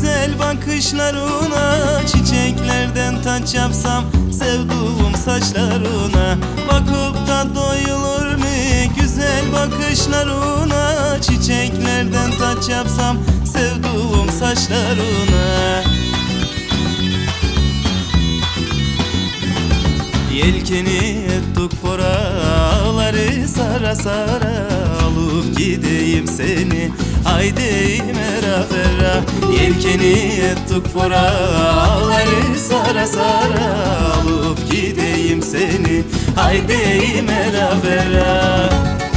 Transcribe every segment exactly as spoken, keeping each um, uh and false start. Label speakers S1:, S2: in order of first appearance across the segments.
S1: güzel bakışlarına, çiçeklerden taç yapsam sevduğum saçlarına. Bakıp da doyulur mu güzel bakışlarına, çiçeklerden taç yapsam sevduğum saçlarına. Yelkeni ettik fora, ağları sara sara, alıp gideyim seni haydi mera ferra. Yelkeni ettik fora, ağları sara sara, alıp gideyim seni haydi mera ferra.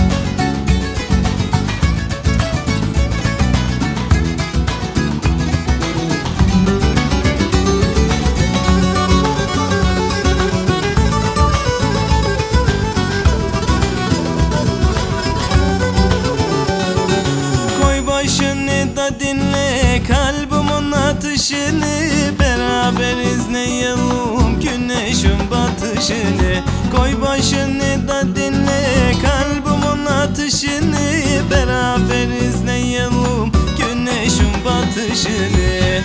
S1: Başını da dinle, kalbimin atışını, beraber izleyelim güneşin batışını. Koy başını da dinle, kalbimin atışını, beraber izleyelim güneşin batışını.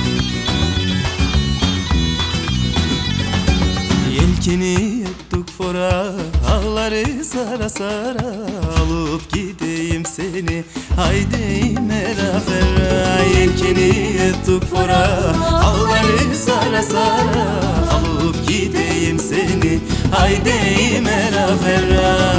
S1: Yelkeni ettik fora, ağları sara sara, alıp gideyim seni haydi mera ferra. Yelkeni ettik fora, ağları sara sara, alıp gideyim seni haydi mera ferra.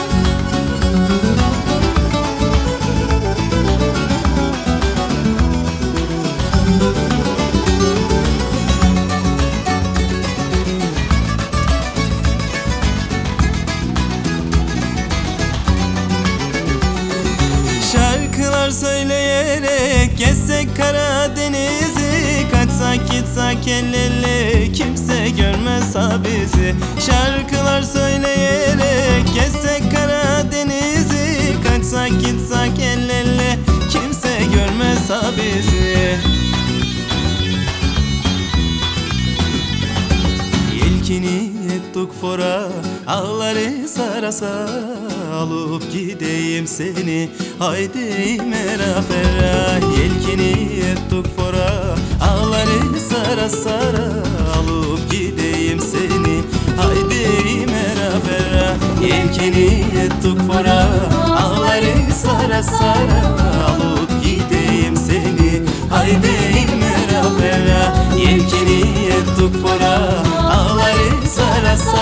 S1: Şarkılar söyleyerek gezsek Karadeniz'i, kaçsak gitsek el ele kimse görmez ha bizi. Şarkılar söyleyerek gezsek Karadeniz'i, kaçsak gitsek el ele kimse görmez ha bizi. Yelkeni ettik fora, ağları sara sara, alıp gideyim seni haydi mera ferra. Yelkeni ettik fora, ağları sara sara, alıp gideyim seni haydi mera ferra. Yelkeni ettik fora, ağları sara sara, alıp gideyim seni haydi mera ferra. Yelkeni ettik fora, ağları sara sara,